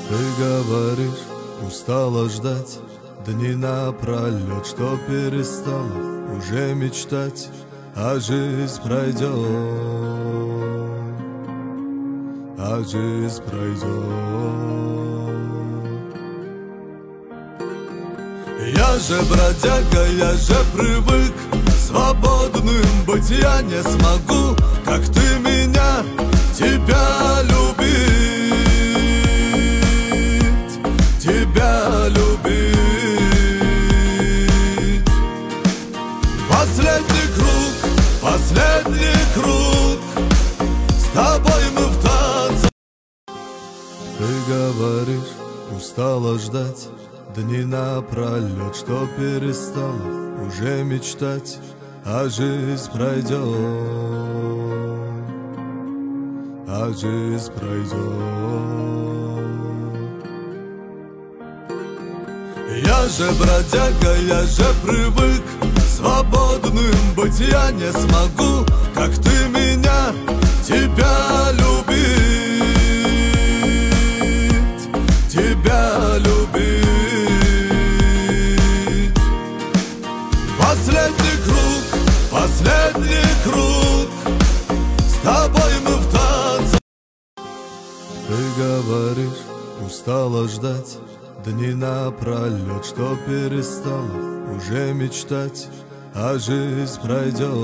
Ты говоришь, устала ждать дни напролет, что перестала уже мечтать, а жизнь пройдет, а жизнь пройдет. Я же бродяга, я же привык свободным быть, я не смогу, как ты меня, тебя любить, тебя любить. Последний круг, с тобой мы в танце. Ты говоришь, устала ждать дни напролет, что перестала уже мечтать, а жизнь пройдет, а жизнь пройдет. Я же бродяга, я же привык свободным быть, я не смогу, как ты меня, тебя любить, тебя любить. Последний круг, с тобой мы в танце. Ты говоришь, устала ждать дни напролет, что перестала уже мечтать, а жизнь пройдет,